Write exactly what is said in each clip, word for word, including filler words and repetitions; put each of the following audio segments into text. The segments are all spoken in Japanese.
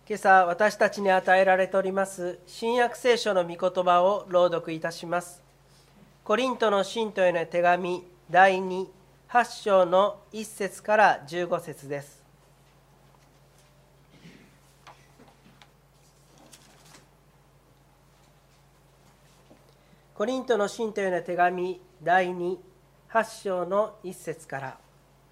今朝私たちに与えられております新約聖書の御言葉を朗読いたします。コリントの信徒への手紙だいに、はち章のいっ節からじゅうご節です。コリントの信徒への手紙だいに、はち章のいっ節から。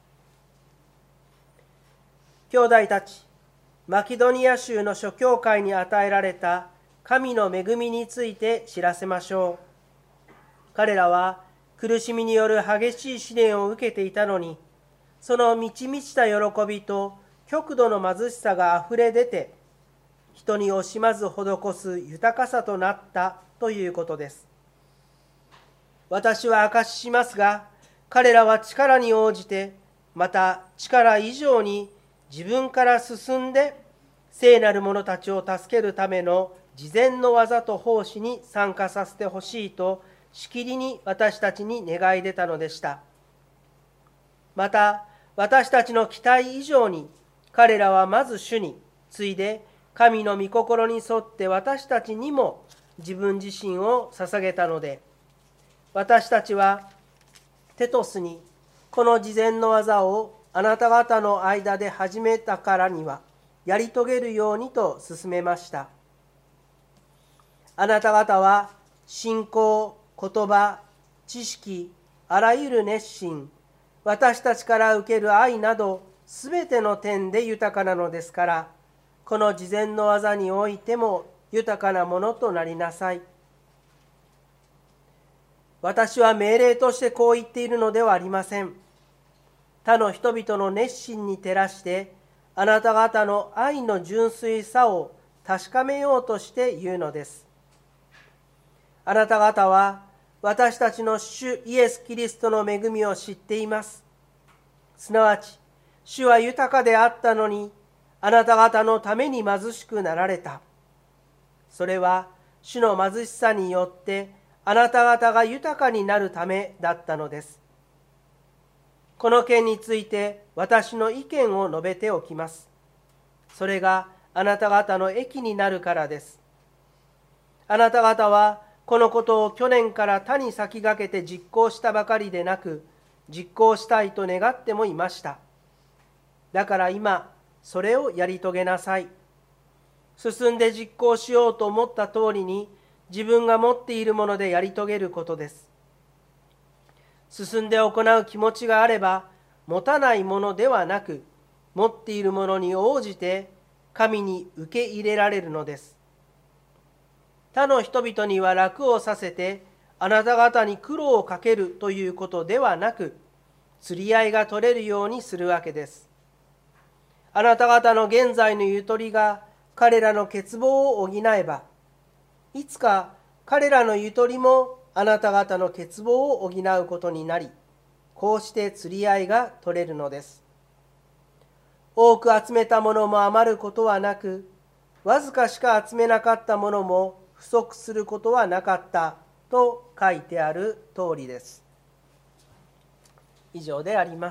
兄弟たち、マキドニア州の諸教会に与えられた神の恵みについて知らせましょう。彼らは苦しみによる激しい試練を受けていたのに、その満ち満ちた喜びと極度の貧しさがあふれ出て、人に惜しまず施す豊かさとなったということです。私は証ししますが、彼らは力に応じて、また力以上に自分から進んで聖なる者たちを助けるための事前の技と奉仕に参加させてほしいとしきりに私たちに願い出たのでした。また私たちの期待以上に彼らはまず主に、次いで神の御心に沿って私たちにも自分自身を捧げたので、私たちはテトスにこの事前の技をあなた方の間で始めたからにはやり遂げるようにと勧めました。あなた方は信仰、言葉、知識、あらゆる熱心、私たちから受ける愛などすべての点で豊かなのですから、この事前の技においても豊かなものとなりなさい。私は命令としてこう言っているのではありません。他の人々の熱心に照らして、あなた方の愛の純粋さを確かめようとして言うのです。あなた方は私たちの主イエス・キリストの恵みを知っています。すなわち、主は豊かであったのに、あなた方のために貧しくなられた。それは主の貧しさによって、あなた方が豊かになるためだったのです。この件について私の意見を述べておきます。それがあなた方の益になるからです。あなた方はこのことを去年から他に先駆けて実行したばかりでなく、実行したいと願ってもいました。だから今、それをやり遂げなさい。進んで実行しようと思った通りに、自分が持っているものでやり遂げることです。進んで行う気持ちがあれば、持たないものではなく、持っているものに応じて神に受け入れられるのです。他の人々には楽をさせて、あなた方に苦労をかけるということではなく、釣り合いが取れるようにするわけです。あなた方の現在のゆとりが彼らの欠乏を補えば、いつか彼らのゆとりもあなた方の欠乏を補うことになり、こうして釣り合いが取れるのです。多く集めたものも余ることはなく、わずかしか集めなかったものも不足することはなかったと書いてある通りです。以上であります。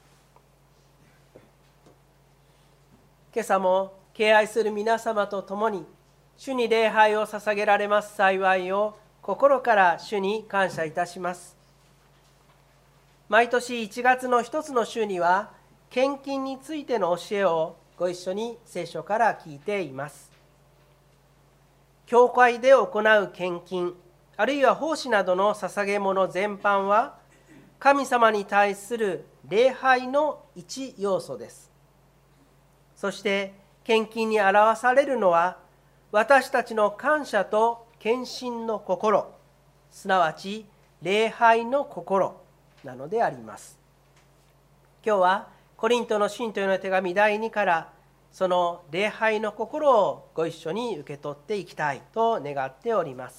今朝も敬愛する皆様と共に、主に礼拝を捧げられます幸いを心から主に感謝いたします。毎年いちがつの一つの週には、献金についての教えをご一緒に聖書から聞いています。教会で行う献金、あるいは奉仕などの捧げ物全般は、神様に対する礼拝の一要素です。そして、献金に表されるのは、私たちの感謝と献身の心、すなわち礼拝の心なのであります。今日はコリントの信徒への手紙だいにからその礼拝の心をご一緒に受け取っていきたいと願っております。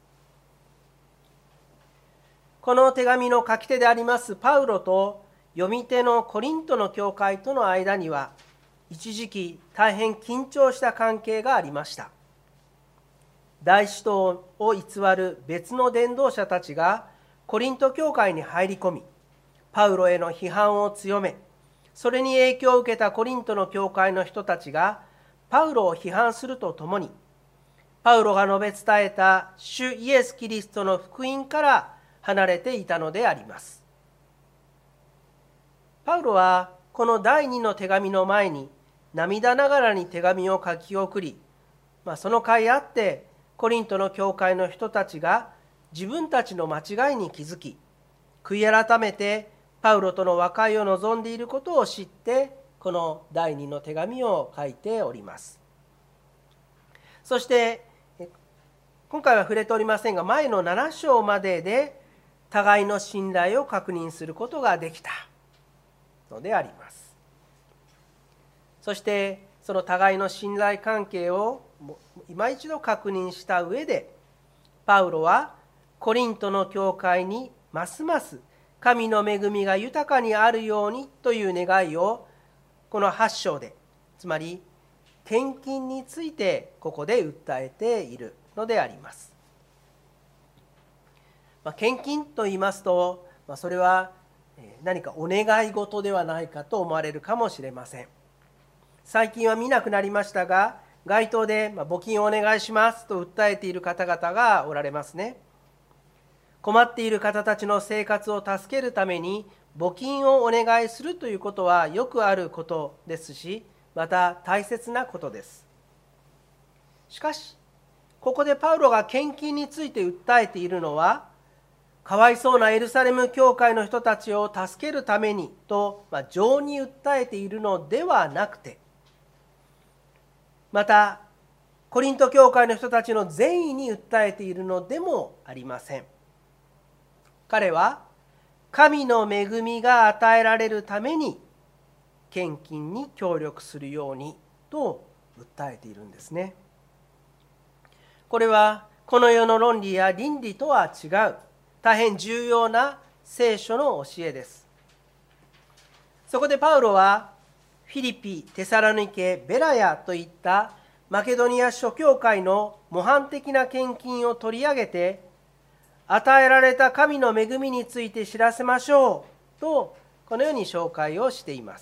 この手紙の書き手でありますパウロと読み手のコリントの教会との間には、一時期大変緊張した関係がありました。大使徒を偽る別の伝道者たちがコリント教会に入り込み、パウロへの批判を強め、それに影響を受けたコリントの教会の人たちがパウロを批判するとともに、パウロが述べ伝えた主イエス・キリストの福音から離れていたのであります。パウロはこの第二の手紙の前に涙ながらに手紙を書き送り、まあ、その甲斐あってコリントの教会の人たちが自分たちの間違いに気づき、悔い改めてパウロとの和解を望んでいることを知って、この第二の手紙を書いております。そして今回は触れておりませんが、前のなな章までで互いの信頼を確認することができたのであります。そしてその互いの信頼関係を今一度確認した上で、パウロはコリントの教会にますます神の恵みが豊かにあるようにという願いをこのはち章で、つまり献金についてここで訴えているのであります。まあ、献金と言いますと、まあ、それは何かお願い事ではないかと思われるかもしれません。最近は見なくなりましたが、街頭で募金をお願いしますと訴えている方々がおられますね。困っている方たちの生活を助けるために募金をお願いするということはよくあることですし、また大切なことです。しかし、ここでパウロが献金について訴えているのは、かわいそうなエルサレム教会の人たちを助けるためにと、まあ、情に訴えているのではなくて、またコリント教会の人たちの善意に訴えているのでもありません。彼は神の恵みが与えられるために献金に協力するようにと訴えているんですね。これはこの世の論理や倫理とは違う大変重要な聖書の教えです。そこでパウロはフィリピ、テサロニケ、ベラヤといったマケドニア諸教会の模範的な献金を取り上げて、与えられた神の恵みについて知らせましょうと、このように紹介をしています。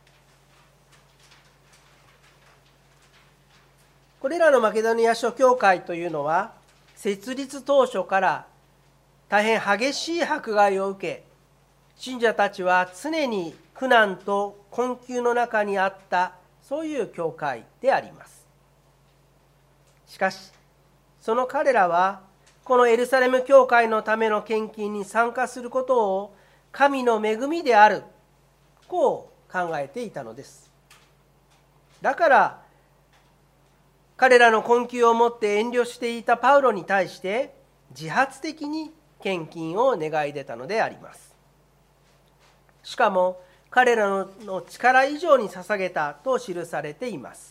これらのマケドニア諸教会というのは、設立当初から大変激しい迫害を受け、信者たちは常に苦難と困窮の中にあった、そういう教会であります。しかし、その彼らは、このエルサレム教会のための献金に参加することを神の恵みである、こう考えていたのです。だから、彼らの困窮をもって遠慮していたパウロに対して、自発的に献金を願い出たのであります。しかも、彼らの力以上に捧げたと記されています。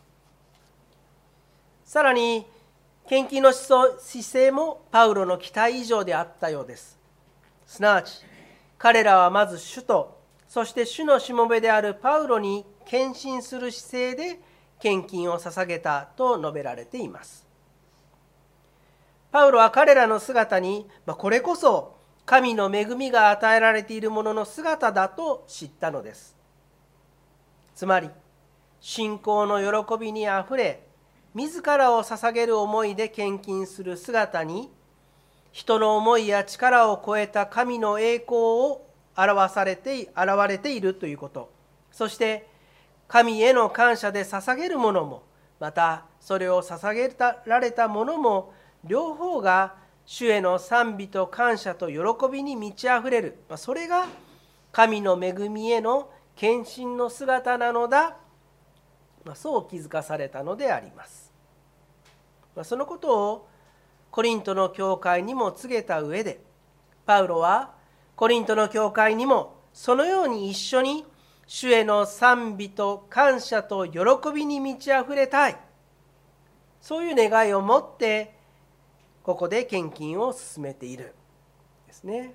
さらに、献金の姿勢もパウロの期待以上であったようです。すなわち、彼らはまず主と、そして主のしもべであるパウロに献身する姿勢で献金を捧げたと述べられています。パウロは彼らの姿に、これこそ神の恵みが与えられているものの姿だと知ったのです。つまり、信仰の喜びにあふれ、自らを捧げる思いで献金する姿に、人の思いや力を超えた神の栄光を表されて、現れているということ。そして、神への感謝で捧げるものも、またそれを捧げられたものも、両方が主への賛美と感謝と喜びに満ち溢れる。それが神の恵みへの献身の姿なのだ。そう気づかされたのであります。そのことをコリントの教会にも告げた上で、パウロはコリントの教会にもそのように一緒に主への賛美と感謝と喜びに満ち溢れたい、そういう願いを持ってここで献金を進めているですね。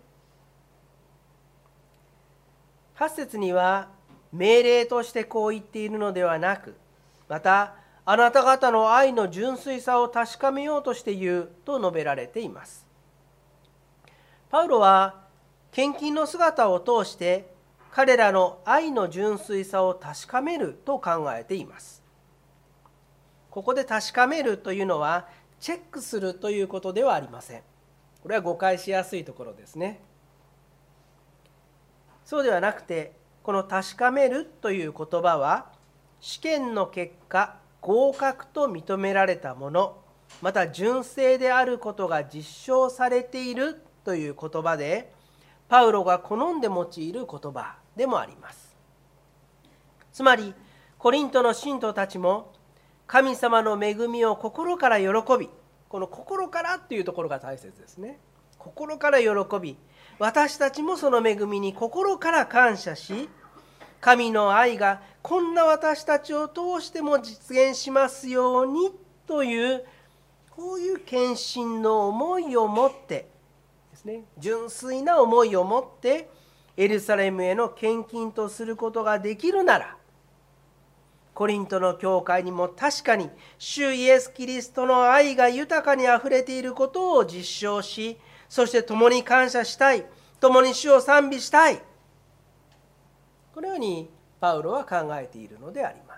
はち節には命令としてこう言っているのではなく、またあなた方の愛の純粋さを確かめようとして言うと述べられています。パウロは献金の姿を通して彼らの愛の純粋さを確かめると考えています。 ここで確かめるというのはチェックするということではありません。これは誤解しやすいところですね。そうではなくて、この確かめるという言葉は、試験の結果合格と認められたもの、また純正であることが実証されているという言葉で、パウロが好んで用いる言葉でもあります。つまりコリントの信徒たちも神様の恵みを心から喜び、この心からというところが大切ですね。心から喜び、私たちもその恵みに心から感謝し、神の愛がこんな私たちを通しても実現しますようにという、こういう献身の思いを持ってですね、純粋な思いを持ってエルサレムへの献金とすることができるなら、コリントの教会にも確かに主イエス・キリストの愛が豊かにあふれていることを実証し、そして共に感謝したい、共に主を賛美したい、このようにパウロは考えているのであります。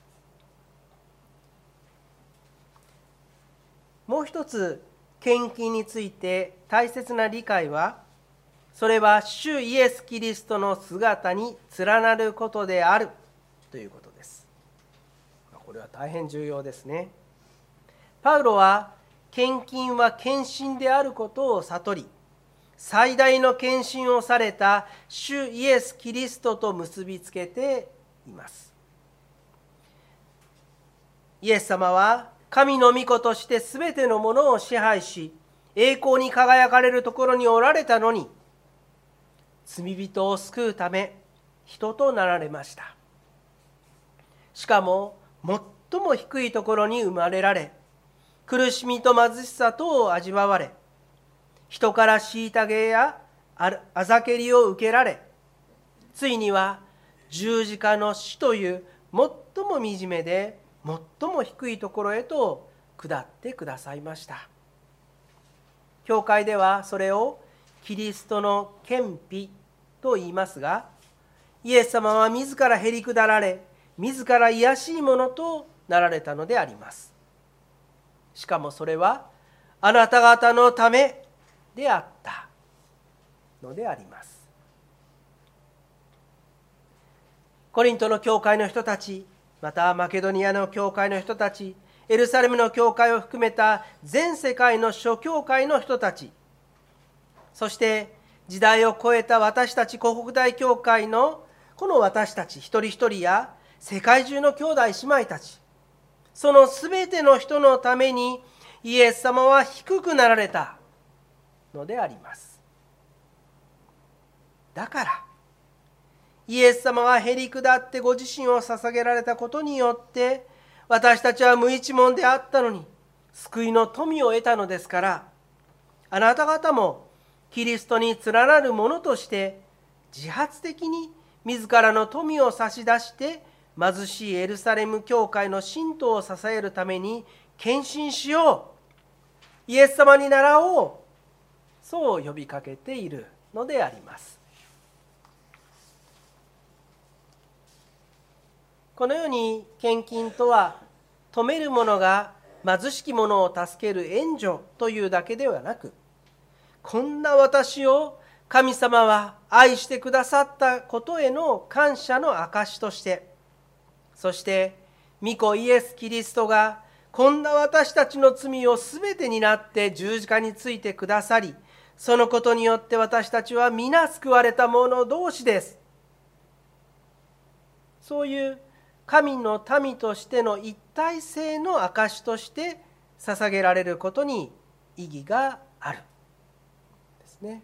もう一つ、献金について大切な理解は、それは主イエス・キリストの姿に連なることであるということです。これは大変重要ですね。パウロは献金は献身であることを悟り、最大の献身をされた主イエス・キリストと結びつけています。イエス様は神の御子としてすべてのものを支配し、栄光に輝かれるところにおられたのに、罪人を救うため人となられました。しかも最も低いところに生まれられ、苦しみと貧しさとを味わわれ、人から虐げやあざけりを受けられ、ついには十字架の死という最も惨めで最も低いところへと下ってくださいました。教会ではそれをキリストの顕秘と言いますが、イエス様は自らへり下られ、自ら卑しいものとなられたのであります。しかもそれはあなた方のためであったのであります。コリントの教会の人たち、またマケドニアの教会の人たち、エルサレムの教会を含めた全世界の諸教会の人たち、そして時代を超えた私たち興北大教会のこの私たち一人一人や世界中の兄弟姉妹たち、そのすべての人のためにイエス様は低くなられたのであります。だからイエス様がへり下ってご自身を捧げられたことによって、私たちは無一文であったのに救いの富を得たのですから、あなた方もキリストに連なる者として自発的に自らの富を差し出して貧しいエルサレム教会の信徒を支えるために献身しよう、イエス様に倣おう、そう呼びかけているのであります。このように献金とは、富める者が貧しき者を助ける援助というだけではなく、こんな私を神様は愛してくださったことへの感謝の証として、そして御子イエス・キリストがこんな私たちの罪をすべて担って十字架についてくださり、そのことによって私たちは皆救われた者同士です。そういう神の民としての一体性の証として捧げられることに意義があるですね。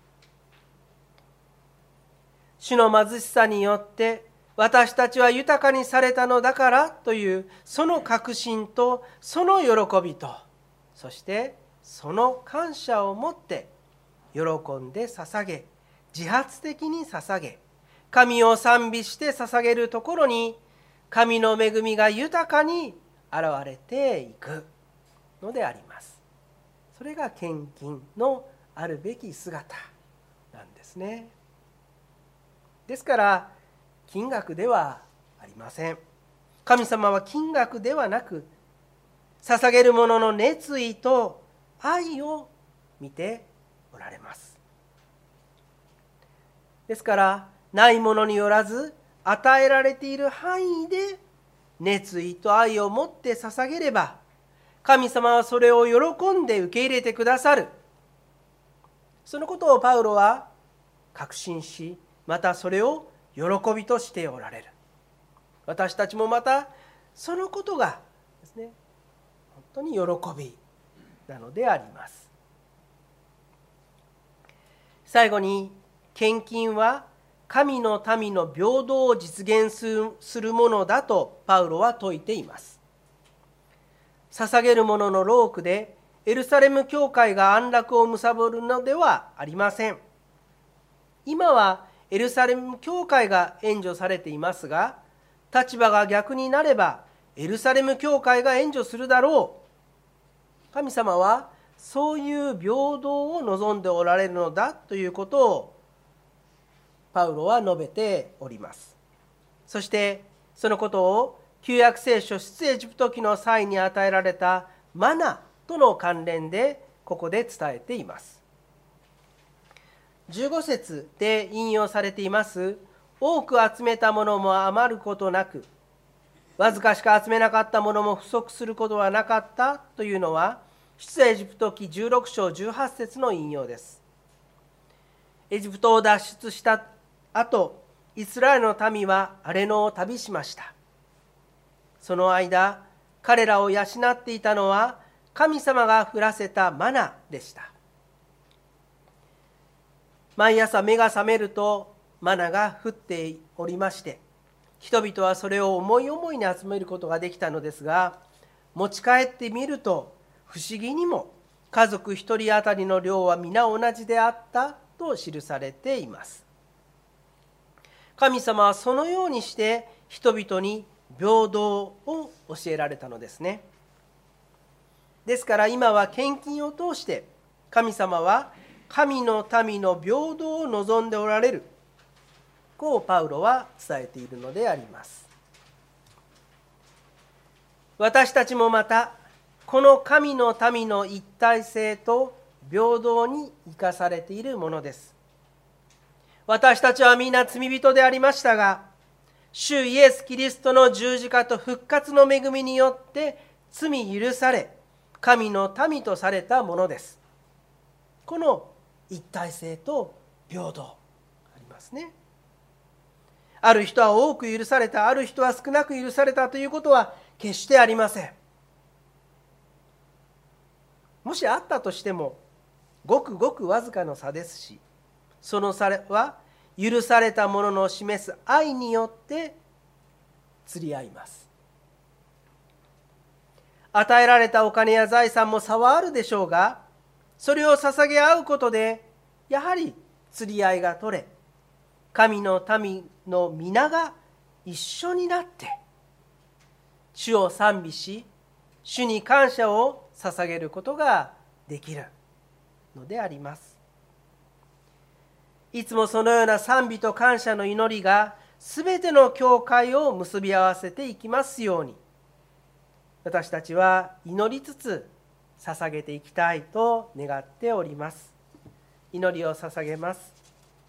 主の貧しさによって私たちは豊かにされたのだからというその確信とその喜びと、そしてその感謝を持って喜んで捧げ、自発的に捧げ、神を賛美して捧げるところに神の恵みが豊かに現れていくのであります。それが献金のあるべき姿なんですね。ですから金額ではありません。 神様は金額ではなく、捧げる者の熱意と愛を見ておられます。ですから、ないものによらず、与えられている範囲で熱意と愛を持って捧げれば、神様はそれを喜んで受け入れてくださる。そのことをパウロは確信し、またそれを喜びとしておられる。私たちもまたそのことがですね、本当に喜びなのであります。最後に、献金は神の民の平等を実現するものだとパウロは説いています。捧げるものの労苦でエルサレム教会が安楽を貪るのではありません。今はエルサレム教会が援助されていますが、立場が逆になればエルサレム教会が援助するだろう。神様はそういう平等を望んでおられるのだということをパウロは述べております。そしてそのことを旧約聖書出エジプト記の際に与えられたマナとの関連でここで伝えています。じゅうご節で引用されています、多く集めたものも余ることなく、わずかしか集めなかったものも不足することはなかったというのは、出エジプト記じゅうろく章じゅうはち節の引用です。エジプトを脱出した後、イスラエルの民は荒れ野を旅しました。その間、彼らを養っていたのは神様が降らせたマナでした。毎朝目が覚めるとマナが降っておりまして、人々はそれを思い思いに集めることができたのですが、持ち帰ってみると不思議にも家族一人当たりの量は皆同じであったと記されています。神様はそのようにして人々に平等を教えられたのですね。ですから今は献金を通して神様は神の民の平等を望んでおられる、こうパウロは伝えているのであります。私たちもまたこの神の民の一体性と平等に生かされているものです。私たちはみんな罪人でありましたが、主イエス・キリストの十字架と復活の恵みによって罪許され、神の民とされたものです。この一体性と平等ありますね。ある人は多く許された、ある人は少なく許されたということは決してありません。もしあったとしても、ごくごくわずかの差ですし、その差は許されたものの示す愛によって釣り合います。与えられたお金や財産も差はあるでしょうが、それを捧げ合うことでやはり釣り合いが取れ、神の民の皆が一緒になって主を賛美し、主に感謝を捧げることができるのであります。いつもそのような賛美と感謝の祈りがすべての教会を結び合わせていきますように、私たちは祈りつつ捧げていきたいと願っております。祈りを捧げます。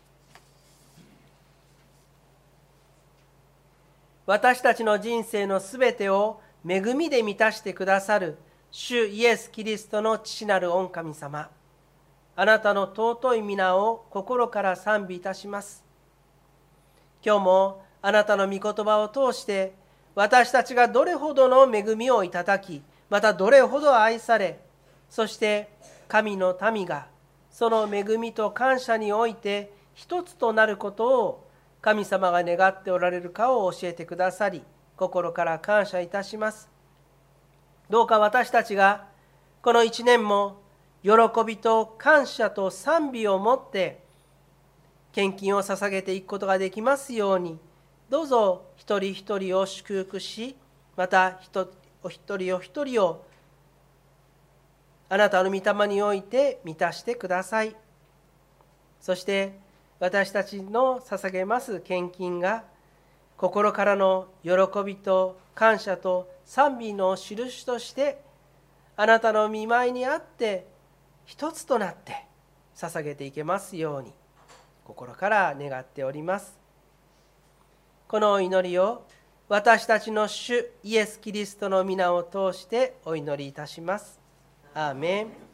私たちの人生のすべてを恵みで満たしてくださる主イエス・キリストの父なる御神様、あなたの尊い皆を心から賛美いたします。今日もあなたの御言葉を通して私たちがどれほどの恵みをいただき、またどれほど愛され、そして神の民がその恵みと感謝において一つとなることを神様が願っておられるかを教えてくださり、心から感謝いたします。どうか私たちがこの一年も喜びと感謝と賛美を持って献金を捧げていくことができますように、どうぞ一人一人を祝福し、またお一人お一人をあなたの御霊において満たしてください。そして私たちの捧げます献金が心からの喜びと感謝と賛美の印としてあなたの御前にあって一つとなって捧げていけますように心から願っております。この祈りを私たちの主イエス・キリストの皆を通してお祈りいたします。アーメン。